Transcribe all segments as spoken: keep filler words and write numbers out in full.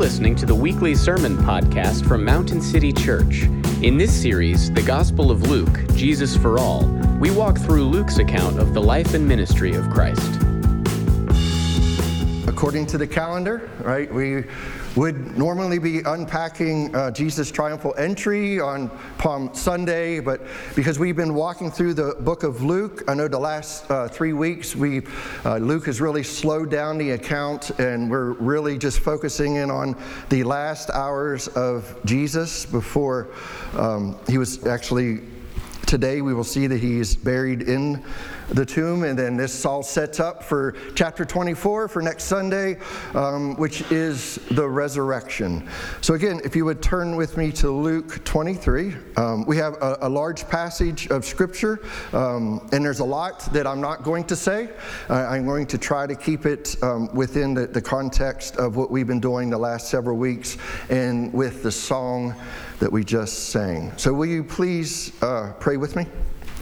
listening to the weekly sermon podcast from Mountain City Church. In this series, The Gospel of Luke, Jesus for All, we walk through Luke's account of the life and ministry of Christ. According to the calendar, right, we would normally be unpacking uh, Jesus' triumphal entry on Palm Sunday, but because we've been walking through the book of Luke, I know the last uh, three weeks, we uh, Luke has really slowed down the account, and we're really just focusing in on the last hours of Jesus before um, he was actually. Today we will see that he is buried in the tomb, and then this all sets up for chapter twenty-four for next Sunday, um, which is the resurrection. So again, if you would turn with me to Luke twenty-three, um, we have a, a large passage of scripture, um, and there's a lot that I'm not going to say. Uh, I'm going to try to keep it um, within the, the context of what we've been doing the last several weeks, and with the song that we just sang. So will you please uh, pray with me?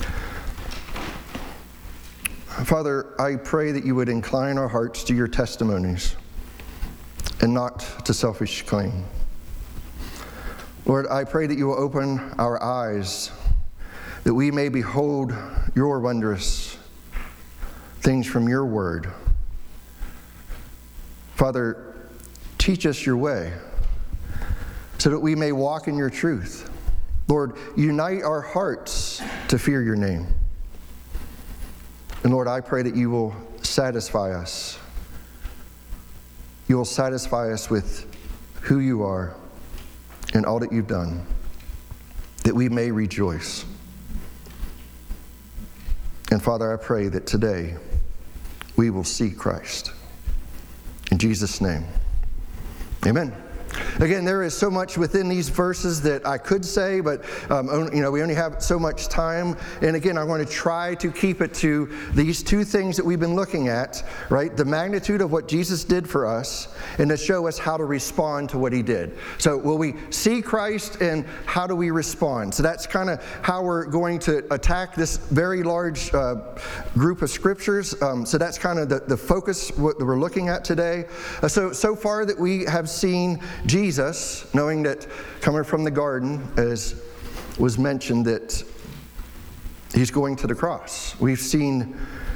Father, I pray that you would incline our hearts to your testimonies and not to selfish claim. Lord, I pray that you will open our eyes that we may behold your wondrous things from your word. Father, teach us your way so that we may walk in your truth. Lord, unite our hearts to fear your name. And Lord, I pray that you will satisfy us. You will satisfy us with who you are and all that you've done, that we may rejoice. And Father, I pray that today we will see Christ. In Jesus' name, amen. Again, there is so much within these verses that I could say, but um, you know, we only have so much time. And again, I want to try to keep it to these two things that we've been looking at, right? The magnitude of what Jesus did for us, and to show us how to respond to what he did. So will we see Christ, and how do we respond? So that's kind of how we're going to attack this very large uh, group of scriptures. Um, so that's kind of the, the focus what we're looking at today. Uh, so, so far that we have seen Jesus, knowing that coming from the garden, as was mentioned, that he's going to the cross. We've seen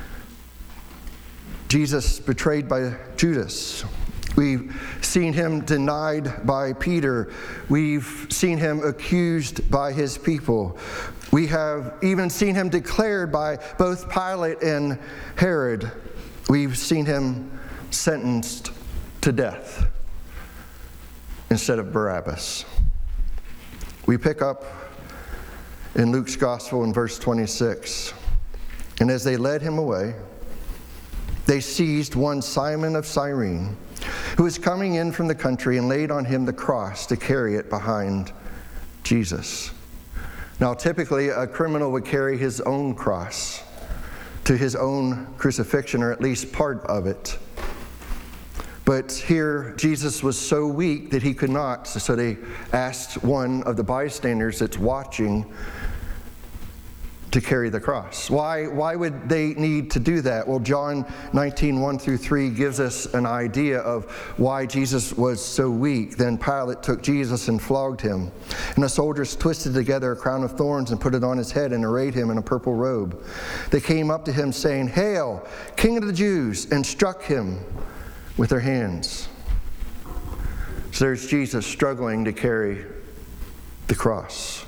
Jesus betrayed by Judas. We've seen him denied by Peter. We've seen him accused by his people. We have even seen him declared by both Pilate and Herod. We've seen him sentenced to death instead of Barabbas. We pick up in Luke's gospel in verse twenty-six. And as they led him away, they seized one Simon of Cyrene, who was coming in from the country, and laid on him the cross to carry it behind Jesus. Now, typically, a criminal would carry his own cross to his own crucifixion, or at least part of it. But here, Jesus was so weak that he could not, so they asked one of the bystanders that's watching to carry the cross. Why, why would they need to do that? Well, John nineteen, one through three gives us an idea of why Jesus was so weak. Then Pilate took Jesus and flogged him. And the soldiers twisted together a crown of thorns and put it on his head and arrayed him in a purple robe. They came up to him saying, "Hail, King of the Jews," and struck him with their hands. So there's Jesus struggling to carry the cross.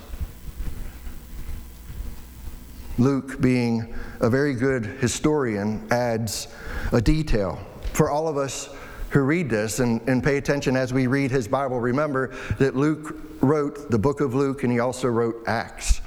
Luke, being a very good historian, adds a detail for all of us who read this and, and pay attention as we read his Bible. Remember that Luke wrote the book of Luke, and he also wrote Acts.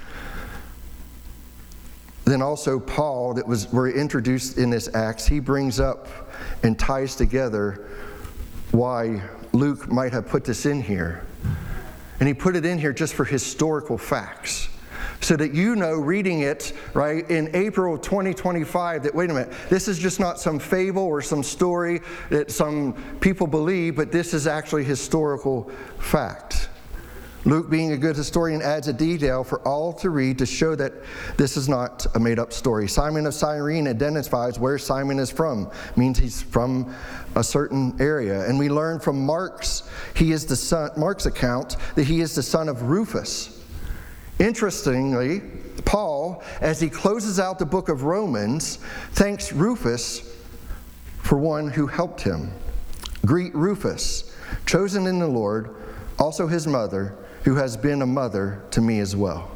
Then also Paul, that was were introduced in this Acts, he brings up and ties together why Luke might have put this in here. And he put it in here just for historical facts, so that you know, reading it, right, in April twenty twenty-five, that, wait a minute, this is just not some fable or some story that some people believe, but this is actually historical fact. Luke, being a good historian, adds a detail for all to read to show that this is not a made-up story. Simon of Cyrene identifies where Simon is from. It means he's from a certain area. And we learn from Mark's, he is the son, Mark's account that he is the son of Rufus. Interestingly, Paul, as he closes out the book of Romans, thanks Rufus for one who helped him. Greet Rufus, chosen in the Lord, also his mother, who has been a mother to me as well.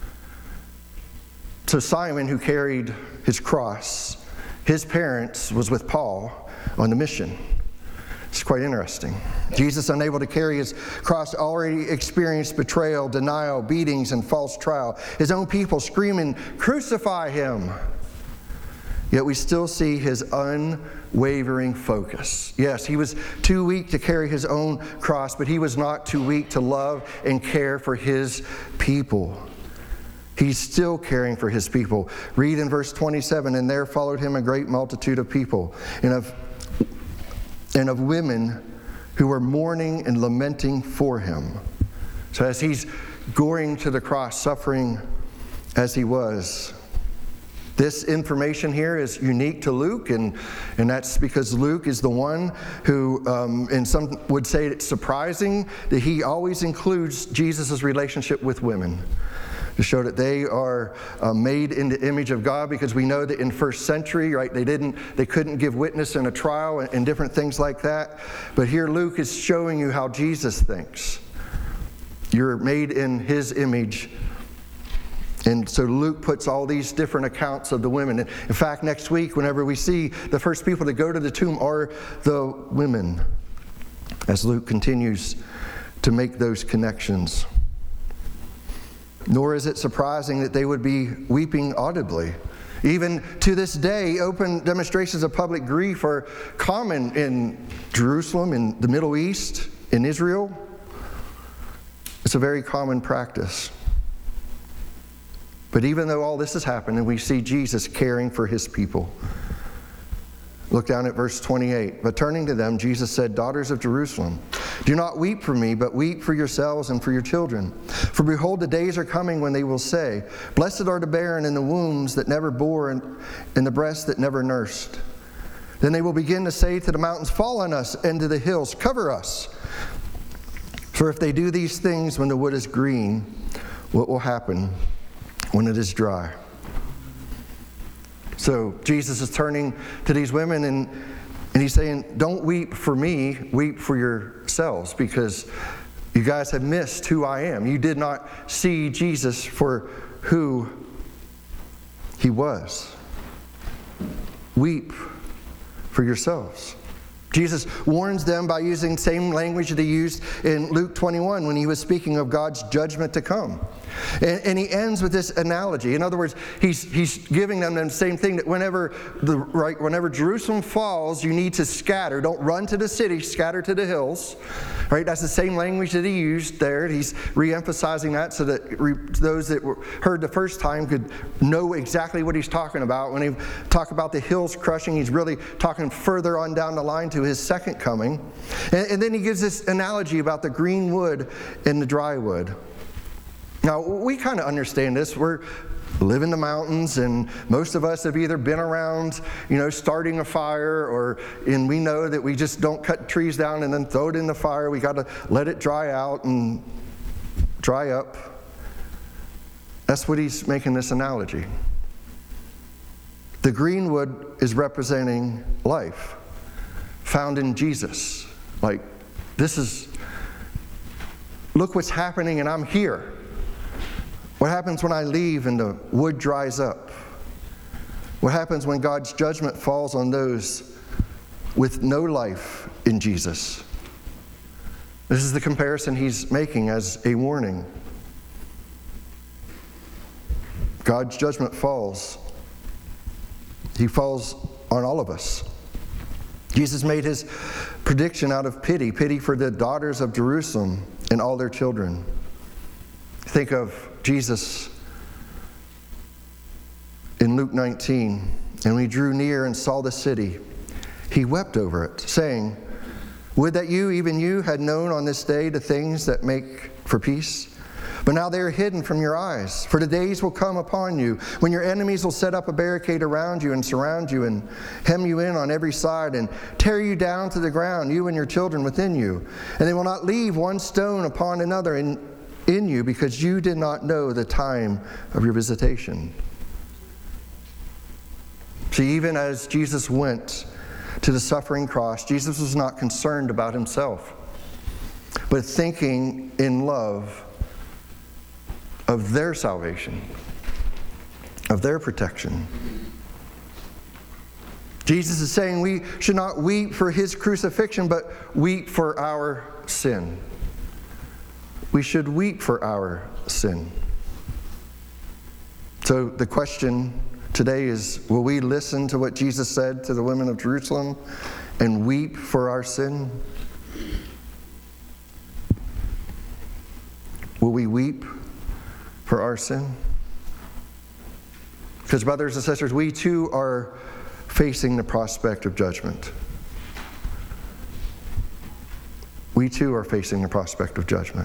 So Simon, who carried his cross, his parents was with Paul on the mission. It's quite interesting. Jesus, unable to carry his cross, already experienced betrayal, denial, beatings, and false trial. His own people screaming, "Crucify him!" Yet we still see his unwavering focus. Yes, he was too weak to carry his own cross, but he was not too weak to love and care for his people. He's still caring for his people. Read in verse twenty-seven, "And there followed him a great multitude of people, and of, and of women who were mourning and lamenting for him." So as he's going to the cross, suffering as he was, this information here is unique to Luke, and, and that's because Luke is the one who, um, and some would say it's surprising that he always includes Jesus' relationship with women to show that they are uh, made in the image of God, because we know that in first century, right, they didn't, they couldn't give witness in a trial and, and different things like that. But here Luke is showing you how Jesus thinks. You're made in his image. And so Luke puts all these different accounts of the women. In fact, next week, whenever we see the first people to go to the tomb are the women, as Luke continues to make those connections. Nor is it surprising that they would be weeping audibly. Even to this day, open demonstrations of public grief are common in Jerusalem, in the Middle East, in Israel. It's a very common practice. But even though all this has happened, and we see Jesus caring for his people. Look down at verse twenty-eight. "But turning to them, Jesus said, 'Daughters of Jerusalem, do not weep for me, but weep for yourselves and for your children. For behold, the days are coming when they will say, Blessed are the barren and the wombs that never bore and, and the breasts that never nursed. Then they will begin to say to the mountains, Fall on us, and to the hills, cover us. For if they do these things when the wood is green, what will happen when it is dry?'" So Jesus is turning to these women and, and he's saying, don't weep for me, weep for yourselves, because you guys have missed who I am. You did not see Jesus for who he was. Weep for yourselves. Jesus warns them by using the same language that he used in Luke twenty-one when he was speaking of God's judgment to come. And, and he ends with this analogy. In other words, he's, he's giving them the same thing, that whenever, the, right, whenever Jerusalem falls, you need to scatter. Don't run to the city, scatter to the hills. Right? That's the same language that he used there. He's re-emphasizing that so that re, those that were, heard the first time could know exactly what he's talking about. When he talk about the hills crushing, he's really talking further on down the line to his second coming. And, and then he gives this analogy about the green wood and the dry wood. Now, we kind of understand this. We're live in the mountains, and most of us have either been around, you know, starting a fire, or, and we know that we just don't cut trees down and then throw it in the fire. We got to let it dry out and dry up. That's what he's making this analogy. The green wood is representing life, found in Jesus. Like, this is, look what's happening, and I'm here. What happens when I leave and the wood dries up? What happens when God's judgment falls on those with no life in Jesus? This is the comparison he's making as a warning. God's judgment falls. He falls on all of us. Jesus made his prediction out of pity, pity for the daughters of Jerusalem and all their children. Think of Jesus in Luke nineteen. And when he drew near and saw the city, he wept over it, saying, Would that you, even you, had known on this day the things that make for peace. But now they are hidden from your eyes. For the days will come upon you when your enemies will set up a barricade around you and surround you and hem you in on every side and tear you down to the ground, you and your children within you. And they will not leave one stone upon another in, in you, because you did not know the time of your visitation. See, even as Jesus went to the suffering cross, Jesus was not concerned about himself, but thinking in love of their salvation, of their protection. Jesus is saying we should not weep for his crucifixion, but weep for our sin. We should weep for our sin. So the question today is, will we listen to what Jesus said to the women of Jerusalem and weep for our sin? Will we weep for our sin? Because, brothers and sisters, we too are facing the prospect of judgment. We too are facing the prospect of judgment.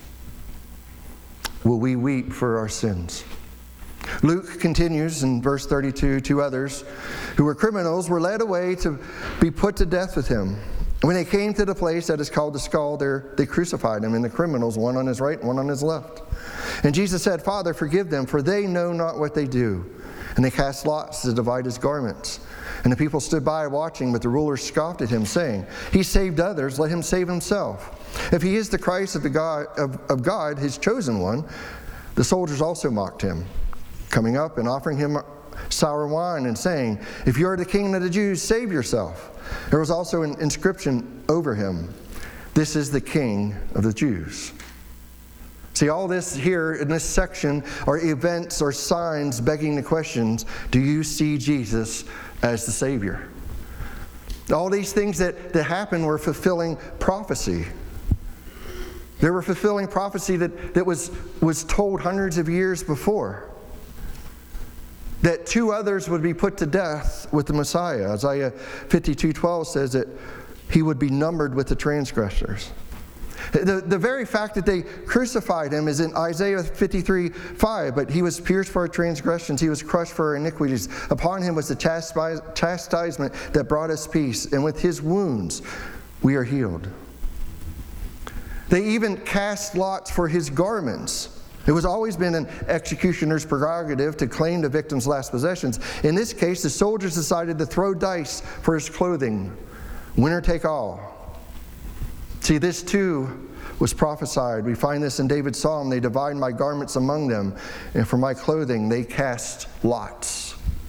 Will we weep for our sins? Luke continues in verse thirty-two, two others who were criminals were led away to be put to death with him. When they came to the place that is called the Skull, there they crucified him, and the criminals, one on his right and one on his left. And Jesus said, Father, forgive them, for they know not what they do. And they cast lots to divide his garments. And the people stood by watching, but the rulers scoffed at him, saying, He saved others, let him save himself. If he is the Christ of, the God, of, of God, his chosen one. The soldiers also mocked him, coming up and offering him sour wine and saying, If you are the king of the Jews, save yourself. There was also an inscription over him, This is the King of the Jews. See, all this here in this section are events or signs begging the questions, do you see Jesus as the Savior? All these things that, that happened were fulfilling prophecy. They were fulfilling prophecy that, that was, was told hundreds of years before. That two others would be put to death with the Messiah. Isaiah fifty-two twelve says that he would be numbered with the transgressors. The, the very fact that they crucified him is in Isaiah fifty-three five, but he was pierced for our transgressions, he was crushed for our iniquities. Upon him was the chastisement that brought us peace, and with his wounds we are healed. They even cast lots for his garments. It was always been an executioner's prerogative to claim the victim's last possessions. In this case, the soldiers decided to throw dice for his clothing. Winner take all. See, this too was prophesied. We find this in David's psalm. They divide my garments among them, and for my clothing they cast lots.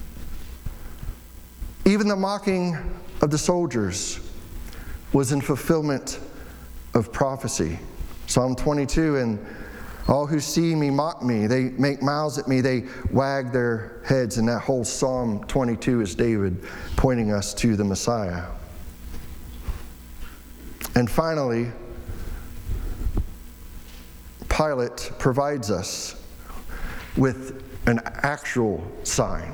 Even the mocking of the soldiers was in fulfillment of prophecy. Psalm twenty-two, and all who see me mock me. They make mouths at me. They wag their heads. And that whole Psalm twenty-two is David pointing us to the Messiah. And finally, Pilate provides us with an actual sign.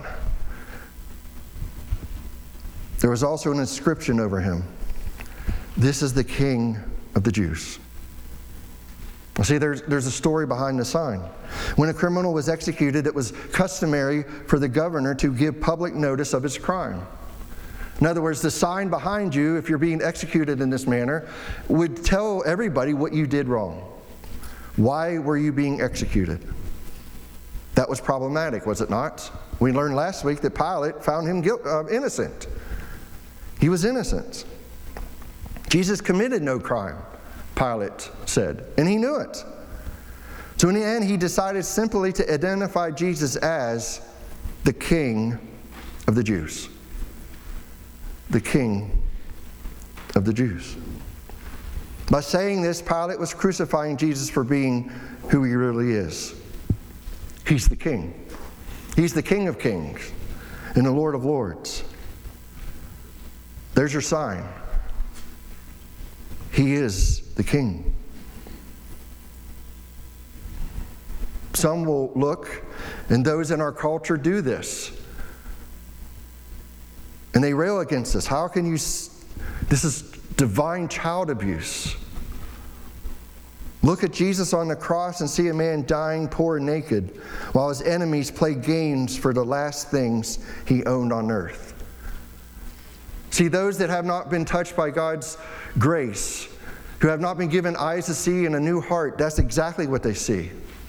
There was also an inscription over him. This is the King of the Jews. See, there's, there's a story behind the sign. When a criminal was executed, it was customary for the governor to give public notice of his crime. In other words, the sign behind you, if you're being executed in this manner, would tell everybody what you did wrong. Why were you being executed? That was problematic, was it not? We learned last week that Pilate found him guilt, uh, innocent. He was innocent. Jesus committed no crime, Pilate said, and he knew it. So in the end, he decided simply to identify Jesus as the King of the Jews. The King of the Jews. By saying this, Pilate was crucifying Jesus for being who he really is. He's the King. He's the King of Kings and the Lord of Lords. There's your sign. He is the King. Some will look, and those in our culture do this. And they rail against us. How can you, this is divine child abuse. Look at Jesus on the cross and see a man dying poor and naked while his enemies play games for the last things he owned on earth. See, those that have not been touched by God's grace, who have not been given eyes to see and a new heart, that's exactly what they see.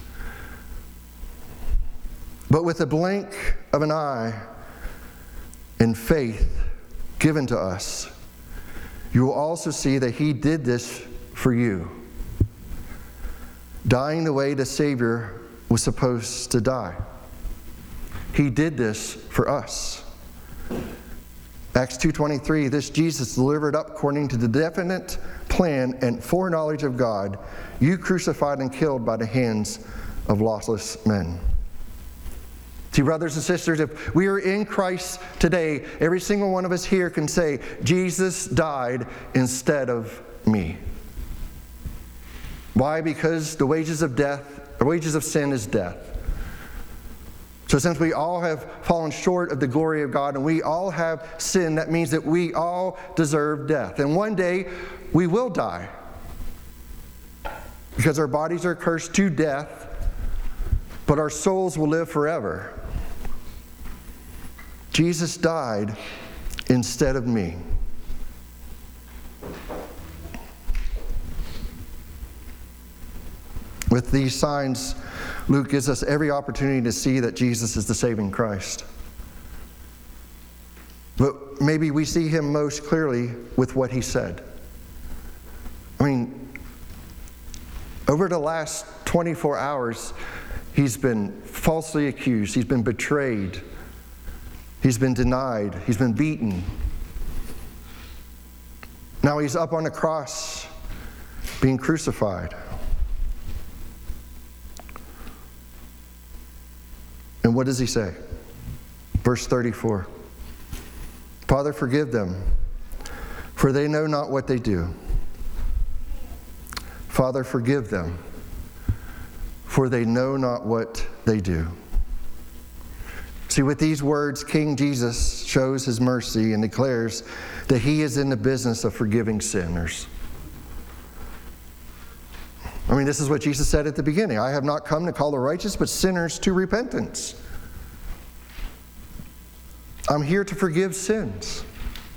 But with a blink of an eye and faith given to us, you will also see that He did this for you, dying the way the Savior was supposed to die. He did this for us. Acts two twenty-three, this Jesus delivered up according to the definite plan and foreknowledge of God, you crucified and killed by the hands of lawless men. See, brothers and sisters, if we are in Christ today, every single one of us here can say, Jesus died instead of me. Why? Because the wages of death, the wages of sin is death. So since we all have fallen short of the glory of God and we all have sin, that means that we all deserve death. And one day we will die because our bodies are cursed to death, but our souls will live forever. Jesus died instead of me. With these signs, Luke gives us every opportunity to see that Jesus is the saving Christ. But maybe we see Him most clearly with what He said. I mean, over the last twenty-four hours, He's been falsely accused. He's been betrayed. He's been denied. He's been beaten. Now He's up on the cross being crucified. And what does He say? Verse thirty-four. Father, forgive them, for they know not what they do. Father, forgive them, for they know not what they do. See, with these words, King Jesus shows His mercy and declares that He is in the business of forgiving sinners. I mean, this is what Jesus said at the beginning. I have not come to call the righteous, but sinners to repentance. I'm here to forgive sins.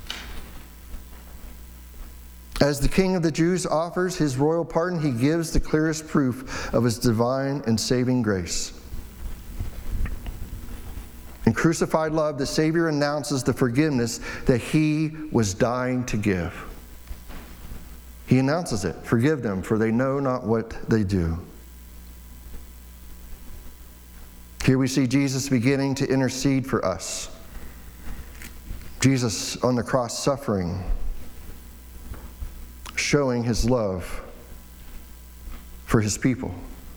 As the King of the Jews offers His royal pardon, He gives the clearest proof of His divine and saving grace. In crucified love, the Savior announces the forgiveness that He was dying to give. He announces it. Forgive them, for they know not what they do. Here we see Jesus beginning to intercede for us. Jesus on the cross suffering, showing His love for His people.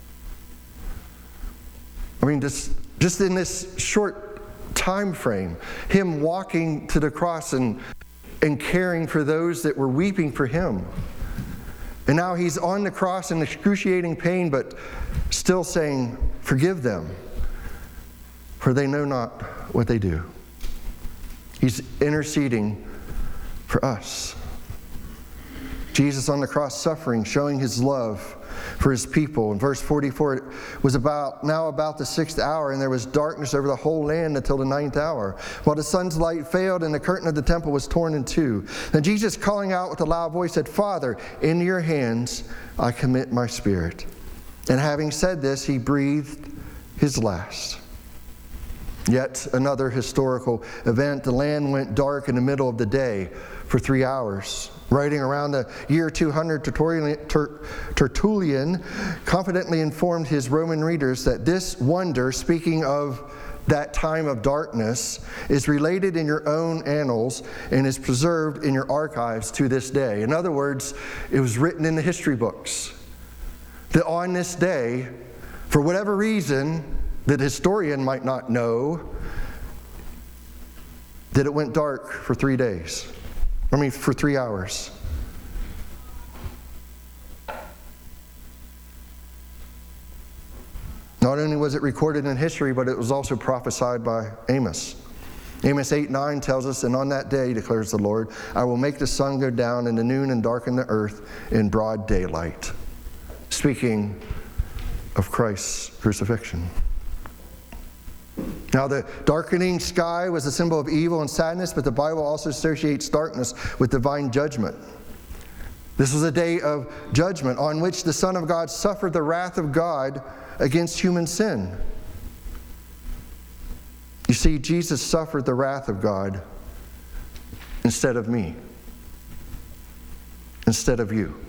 I mean, just, just in this short time frame, Him walking to the cross and, and caring for those that were weeping for Him. And now He's on the cross in excruciating pain, but still saying, forgive them, for they know not what they do. He's interceding for us. Jesus on the cross suffering, showing His love for His people. In verse forty-four, it was about now about the sixth hour, and there was darkness over the whole land until the ninth hour, while the sun's light failed and the curtain of the temple was torn in two. Then Jesus, calling out with a loud voice, said, Father, into your hands I commit my spirit. And having said this, He breathed His last. Yet another historical event, the land went dark in the middle of the day for three hours. Writing around the year two hundred, Tertullian confidently informed his Roman readers that this wonder, speaking of that time of darkness, is related in your own annals and is preserved in your archives to this day. In other words, it was written in the history books that on this day, for whatever reason that the historian might not know, that it went dark for three days. I mean, for three hours. Not only was it recorded in history, but it was also prophesied by Amos. Amos eight nine tells us, and on that day, declares the Lord, I will make the sun go down in the noon and darken the earth in broad daylight. Speaking of Christ's crucifixion. Now, the darkening sky was a symbol of evil and sadness, but the Bible also associates darkness with divine judgment. This was a day of judgment on which the Son of God suffered the wrath of God against human sin. You see, Jesus suffered the wrath of God instead of me, instead of you.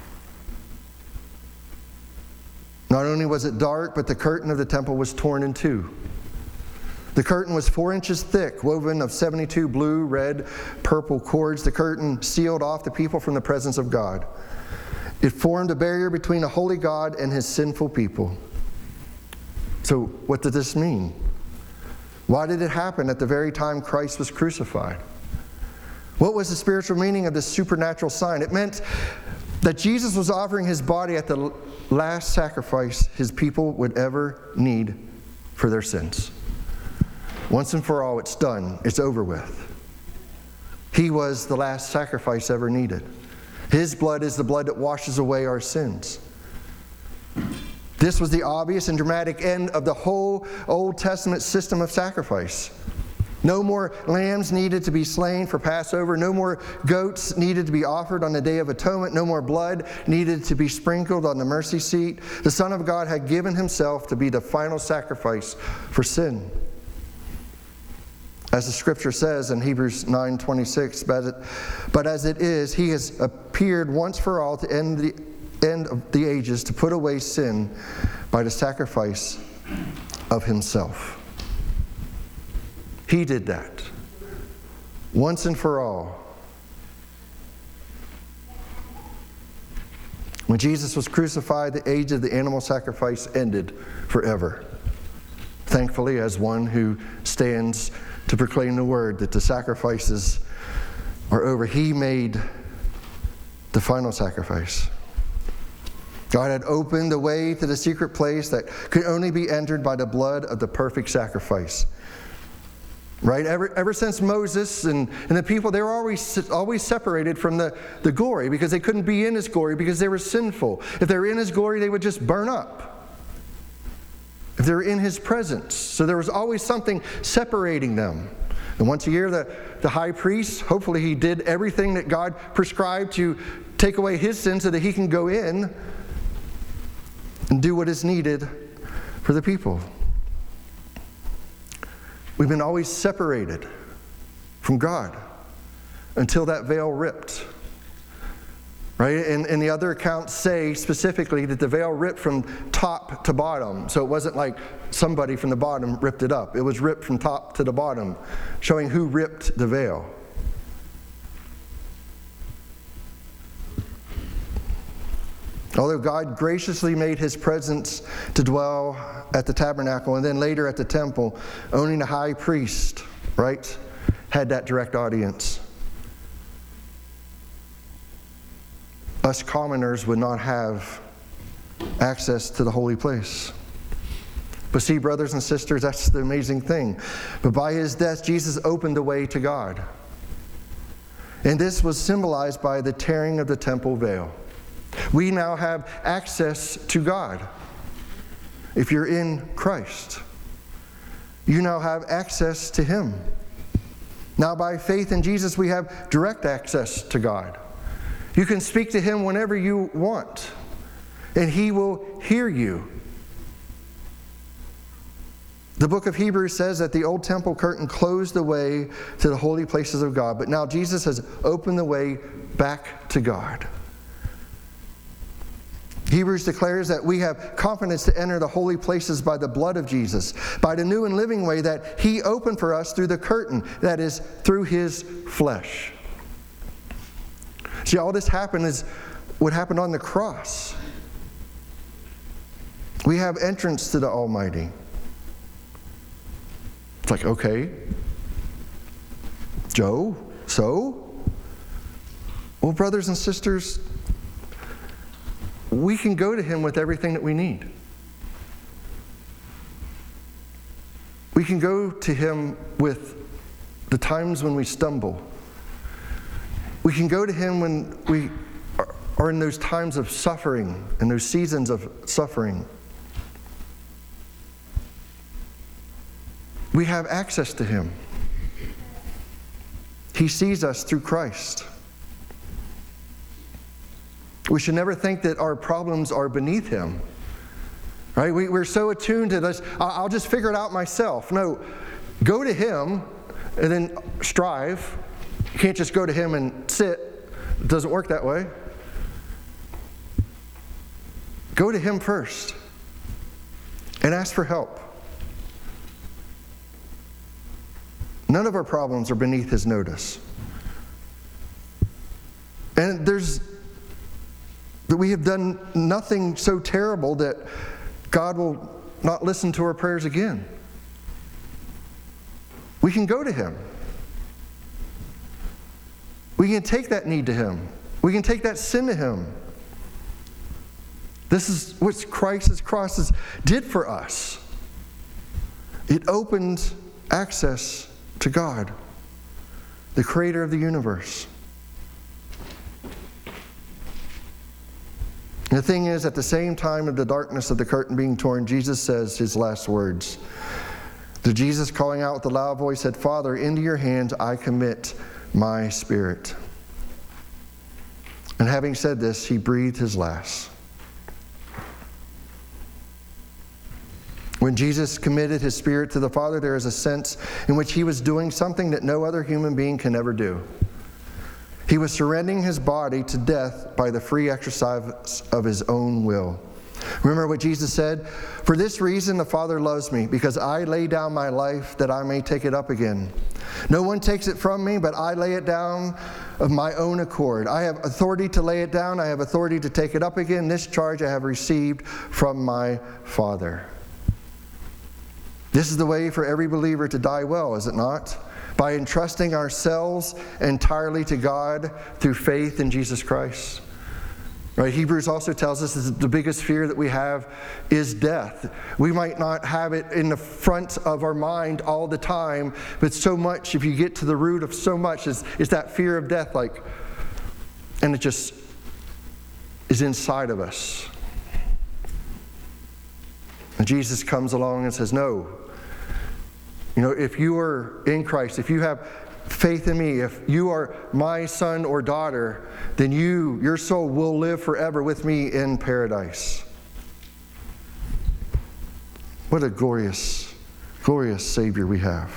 Not only was it dark, but the curtain of the temple was torn in two. The curtain was four inches thick, woven of seventy-two blue, red, purple cords. The curtain sealed off the people from the presence of God. It formed a barrier between a holy God and his sinful people. So what did this mean? Why did it happen at the very time Christ was crucified? What was the spiritual meaning of this supernatural sign? It meant that Jesus was offering his body at the last sacrifice his people would ever need for their sins. Once and for all, it's done. It's over with. He was the last sacrifice ever needed. His blood is the blood that washes away our sins. This was the obvious and dramatic end of the whole Old Testament system of sacrifice. No more lambs needed to be slain for Passover. No more goats needed to be offered on the Day of Atonement. No more blood needed to be sprinkled on the mercy seat. The Son of God had given himself to be the final sacrifice for sin. As the scripture says in Hebrews nine twenty-six, but, but as it is, he has appeared once for all to end the end of the ages, to put away sin by the sacrifice of himself. He did that once and for all. When Jesus was crucified, the age of the animal sacrifice ended forever. Thankfully, as one who stands to proclaim the word that the sacrifices are over, he made the final sacrifice. God had opened the way to the secret place that could only be entered by the blood of the perfect sacrifice. Right? Ever, ever since Moses and, and the people, they were always, always separated from the, the glory because they couldn't be in his glory because they were sinful. If they were in his glory, they would just burn up. If they were in his presence. So there was always something separating them. And once a year, the, the high priest, hopefully he did everything that God prescribed to take away his sin so that he can go in and do what is needed for the people. We've been always separated from God until that veil ripped. Right? And, and the other accounts say specifically that the veil ripped from top to bottom. So it wasn't like somebody from the bottom ripped it up. It was ripped from top to the bottom, showing who ripped the veil. Although God graciously made his presence to dwell at the tabernacle and then later at the temple, only the high priest, right, had that direct audience. Us commoners would not have access to the holy place. But see, brothers and sisters, that's the amazing thing. But by his death, Jesus opened the way to God. And this was symbolized by the tearing of the temple veil. We now have access to God. If you're in Christ, you now have access to him. Now by faith in Jesus, we have direct access to God. You can speak to him whenever you want, and he will hear you. The book of Hebrews says that the old temple curtain closed the way to the holy places of God, but now Jesus has opened the way back to God. Hebrews declares that we have confidence to enter the holy places by the blood of Jesus, by the new and living way that he opened for us through the curtain, that is, through his flesh. See, all this happened is what happened on the cross. We have entrance to the Almighty. It's like, okay, Joe, so? Well, brothers and sisters, we can go to him with everything that we need. We can go to him with the times when we stumble. We can go to him when we are in those times of suffering and those seasons of suffering. We have access to him. He sees us through Christ. We should never think that our problems are beneath him. Right? We, we're so attuned to this, I'll just figure it out myself. No, go to him and then strive. You can't just go to him and sit. It doesn't work that way. Go to him first and ask for help. None of our problems are beneath his notice. And there's that we have done nothing so terrible that God will not listen to our prayers again. We can go to him. We can take that need to him. We can take that sin to him. This is what Christ's cross did for us. It opened access to God, the creator of the universe. And the thing is, at the same time of the darkness of the curtain being torn, Jesus says his last words. To Jesus, calling out with a loud voice, said, Father, into your hands I commit my spirit. And having said this, he breathed his last. When Jesus committed his spirit to the Father, there is a sense in which he was doing something that no other human being can ever do. He was surrendering his body to death by the free exercise of his own will. Remember what Jesus said? For this reason the Father loves me, because I lay down my life that I may take it up again. No one takes it from me, but I lay it down of my own accord. I have authority to lay it down. I have authority to take it up again. This charge I have received from my Father. This is the way for every believer to die well, is it not? By entrusting ourselves entirely to God through faith in Jesus Christ. Right? Hebrews also tells us that the biggest fear that we have is death. We might not have it in the front of our mind all the time, but so much, if you get to the root of so much, is, is that fear of death, like, and it just is inside of us. And Jesus comes along and says, no. You know, if you are in Christ, if you have faith in me, if you are my son or daughter, then you, your soul will live forever with me in paradise. What a glorious, glorious Savior we have.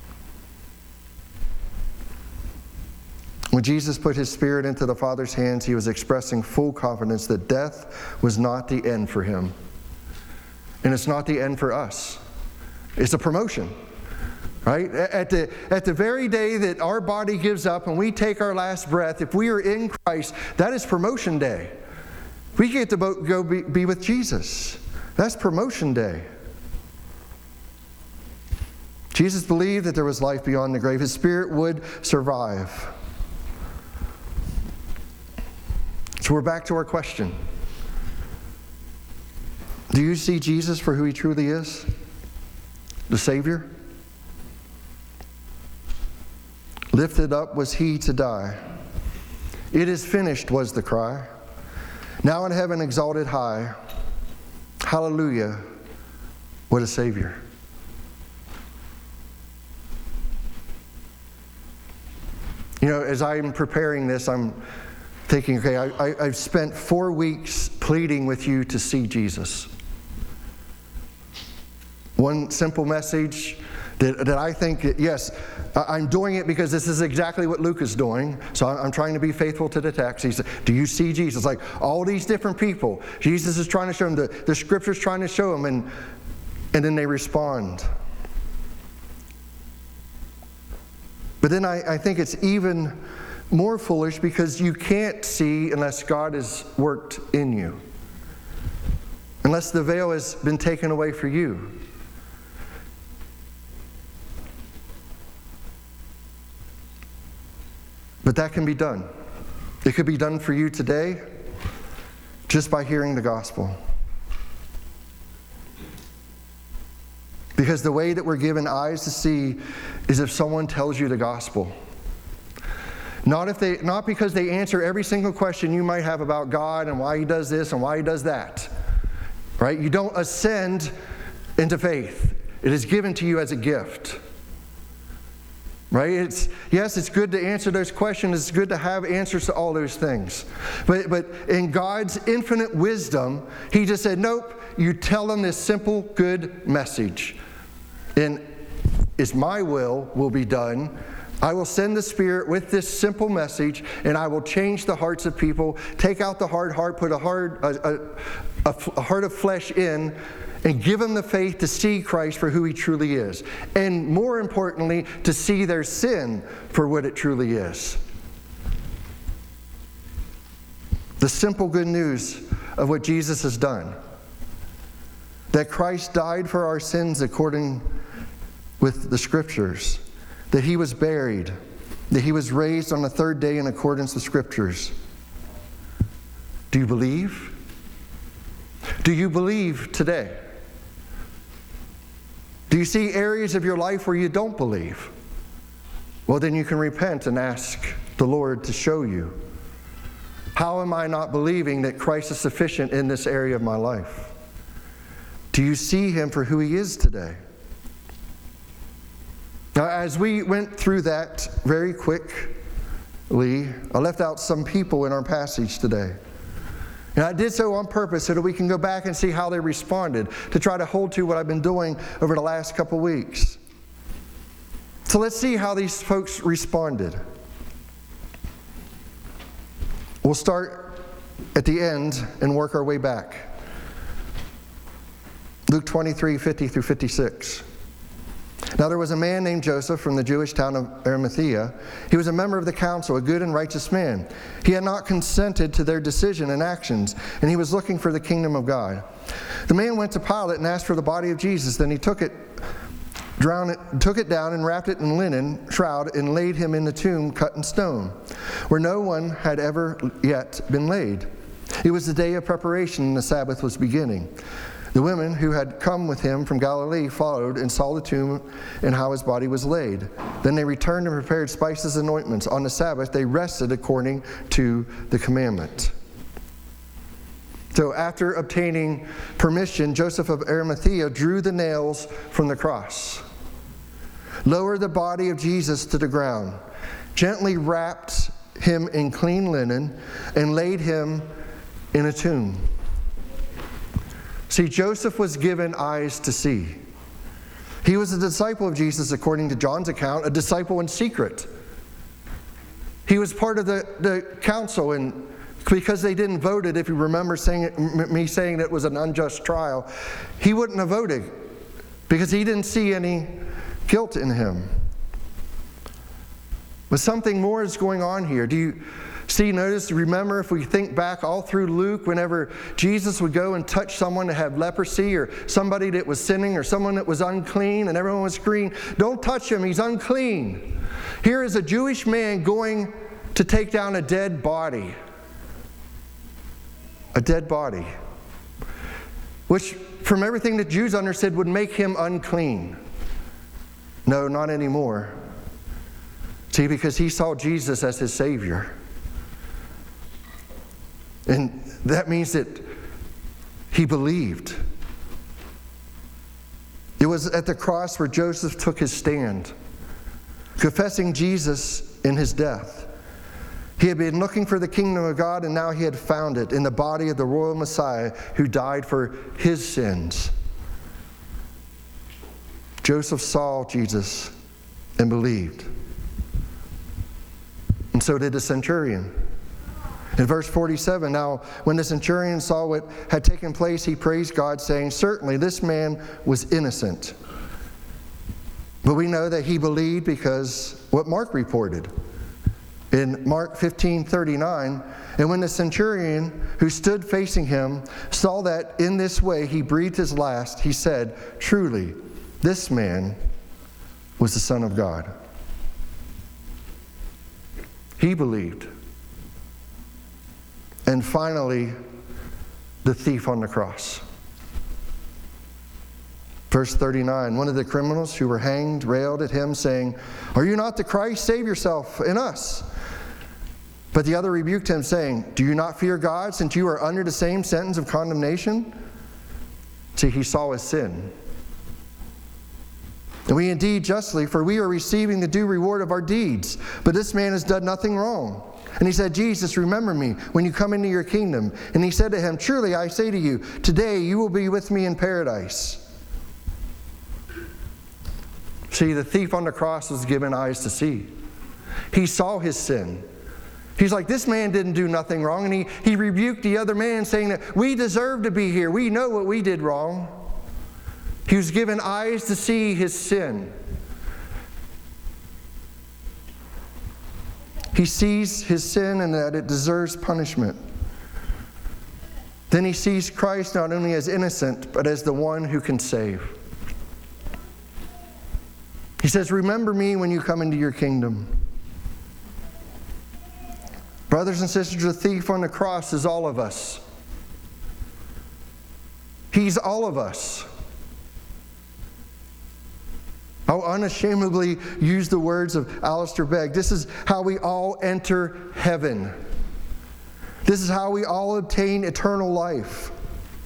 When Jesus put his spirit into the Father's hands, he was expressing full confidence that death was not the end for him. And it's not the end for us. It's a promotion. Right? At the, at the very day that our body gives up and we take our last breath, if we are in Christ, that is promotion day. We get to go be, be with Jesus. That's promotion day. Jesus believed that there was life beyond the grave. His spirit would survive. So we're back to our question. Do you see Jesus for who he truly is? The Savior? Lifted up was he to die. It is finished was the cry. Now in heaven exalted high. Hallelujah, what a Savior. You know, as I'm preparing this, I'm thinking, okay, I, I, I've spent four weeks pleading with you to see Jesus. One simple message that, that I think, that, yes, I'm doing it because this is exactly what Luke is doing. So I'm trying to be faithful to the text. He said, do you see Jesus? Like all these different people. Jesus is trying to show them, the, the Scripture's trying to show them, and, and then they respond. But then I, I think it's even more foolish because you can't see unless God has worked in you. Unless the veil has been taken away for you. But that can be done. It could be done for you today just by hearing the gospel. Because the way that we're given eyes to see is if someone tells you the gospel. Not if they, not because they answer every single question you might have about God and why He does this and why He does that. Right? You don't ascend into faith. It is given to you as a gift. Right? It's, yes, it's good to answer those questions. It's good to have answers to all those things. But, but in God's infinite wisdom, He just said, nope, you tell them this simple, good message. And it's my will will be done. I will send the Spirit with this simple message, and I will change the hearts of people, take out the hard heart, put a, hard, a, a, a, a heart of flesh in, and give them the faith to see Christ for who He truly is. And more importantly, to see their sin for what it truly is. The simple good news of what Jesus has done. That Christ died for our sins according with the Scriptures. That He was buried, that He was raised on the third day in accordance with Scriptures. Do you believe? Do you believe today? Do you see areas of your life where you don't believe? Well, then you can repent and ask the Lord to show you. How am I not believing that Christ is sufficient in this area of my life? Do you see Him for who He is today? Now, as we went through that very quickly, I left out some people in our passage today. And I did so on purpose so that we can go back and see how they responded, to try to hold to what I've been doing over the last couple weeks. So let's see how these folks responded. We'll start at the end and work our way back. Luke twenty-three, fifty through fifty-six. Now there was a man named Joseph from the Jewish town of Arimathea. He was a member of the council, a good and righteous man. He had not consented to their decision and actions, and he was looking for the kingdom of God. The man went to Pilate and asked for the body of Jesus. Then he took it, drowned it, took it down and wrapped it in linen shroud and laid him in the tomb cut in stone, where no one had ever yet been laid. It was the day of preparation, and the Sabbath was beginning. The women who had come with him from Galilee followed and saw the tomb and how his body was laid. Then they returned and prepared spices and ointments. On the Sabbath they rested according to the commandment. So after obtaining permission, Joseph of Arimathea drew the nails from the cross, lowered the body of Jesus to the ground, gently wrapped him in clean linen, and laid him in a tomb. See, Joseph was given eyes to see. He was a disciple of Jesus, according to John's account, a disciple in secret. He was part of the, the council, and because they didn't vote it, if you remember saying it, me saying that it was an unjust trial, he wouldn't have voted because he didn't see any guilt in him. But something more is going on here. Do you see, notice, remember, if we think back all through Luke, whenever Jesus would go and touch someone that had leprosy or somebody that was sinning or someone that was unclean, and everyone was screaming, "Don't touch him, he's unclean." Here is a Jewish man going to take down a dead body. A dead body. Which, from everything that Jews understood, would make him unclean. No, not anymore. See, because he saw Jesus as his Savior. And that means that he believed. It was at the cross where Joseph took his stand, confessing Jesus in his death. He had been looking for the kingdom of God, and now he had found it in the body of the royal Messiah who died for his sins. Joseph saw Jesus and believed. And so did the centurion. In verse forty-seven, now when the centurion saw what had taken place, he praised God, saying, "Certainly this man was innocent." But we know that he believed because what Mark reported. In Mark fifteen thirty-nine, and when the centurion who stood facing him saw that in this way he breathed his last, he said, "Truly, this man was the Son of God." He believed. And finally, the thief on the cross. Verse thirty-nine, one of the criminals who were hanged railed at him, saying, "Are you not the Christ? Save yourself and us." But the other rebuked him, saying, "Do you not fear God, since you are under the same sentence of condemnation?" See, he saw his sin. And we indeed justly, for we are receiving the due reward of our deeds. But this man has done nothing wrong. And he said, "Jesus, remember me when you come into your kingdom." And he said to him, "Truly I say to you, today you will be with me in paradise." See, the thief on the cross was given eyes to see. He saw his sin. He's like, this man didn't do nothing wrong. And he, he rebuked the other man, saying that we deserve to be here. We know what we did wrong. He was given eyes to see his sin. He sees his sin and that it deserves punishment. Then he sees Christ not only as innocent, but as the one who can save. He says, "Remember me when you come into your kingdom." Brothers and sisters, the thief on the cross is all of us. He's all of us. I'll unashamedly use the words of Alistair Begg. This is how we all enter heaven. This is how we all obtain eternal life.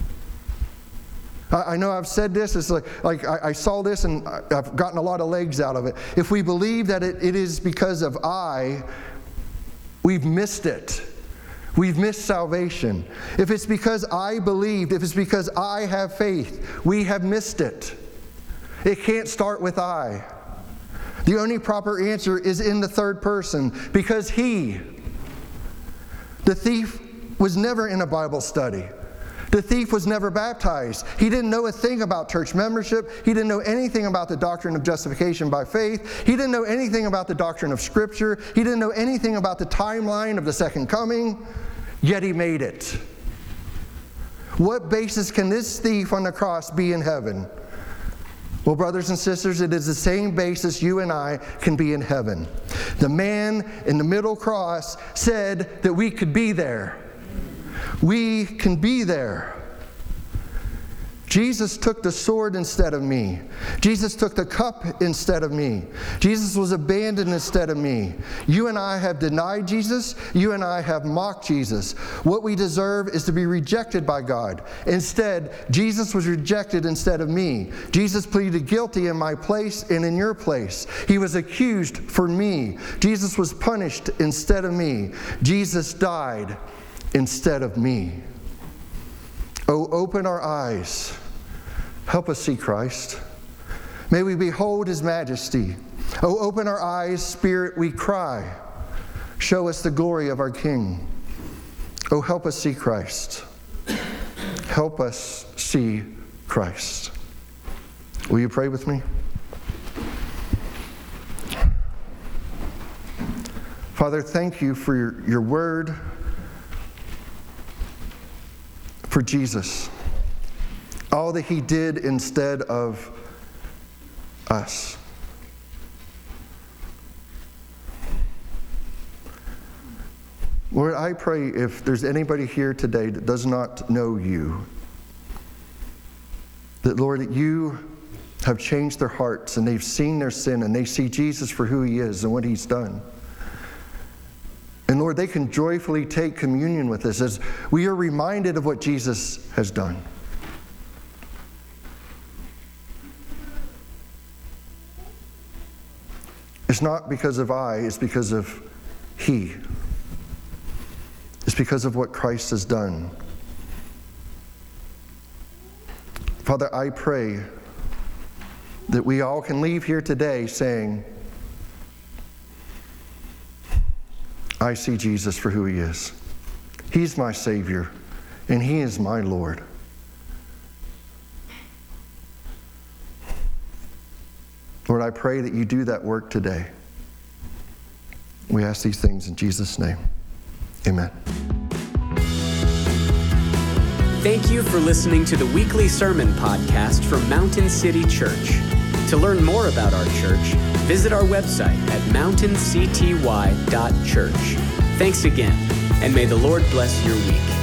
I, I know I've said this. It's like, like I, I saw this and I've gotten a lot of legs out of it. If we believe that it, it is because of I, we've missed it. We've missed salvation. If it's because I believed, if it's because I have faith, we have missed it. It can't start with I. The only proper answer is in the third person, because he. The thief was never in a Bible study. The thief was never baptized. He didn't know a thing about church membership. He didn't know anything about the doctrine of justification by faith. He didn't know anything about the doctrine of Scripture. He didn't know anything about the timeline of the second coming, yet he made it. What basis can this thief on the cross be in heaven? Well, brothers and sisters, it is the same basis you and I can be in heaven. The man in the middle cross said that we could be there. We can be there. Jesus took the sword instead of me. Jesus took the cup instead of me. Jesus was abandoned instead of me. You and I have denied Jesus. You and I have mocked Jesus. What we deserve is to be rejected by God. Instead, Jesus was rejected instead of me. Jesus pleaded guilty in my place and in your place. He was accused for me. Jesus was punished instead of me. Jesus died instead of me. Oh, open our eyes. Help us see Christ. May we behold His majesty. Oh, open our eyes, Spirit, we cry. Show us the glory of our King. Oh, help us see Christ. Help us see Christ. Will you pray with me? Father, thank you for your, your word, for Jesus, all that He did instead of us. Lord, I pray if there's anybody here today that does not know you, that, Lord, that you have changed their hearts and they've seen their sin and they see Jesus for who He is and what He's done. And Lord, they can joyfully take communion with us as we are reminded of what Jesus has done. It's not because of I, it's because of He. It's because of what Christ has done. Father, I pray that we all can leave here today saying, I see Jesus for who He is. He's my Savior, and He is my Lord. Lord, I pray that you do that work today. We ask these things in Jesus' name. Amen. Thank you for listening to the weekly sermon podcast from Mountain City Church. To learn more about our church, visit our website at mountain c t y dot church. Thanks again, and may the Lord bless your week.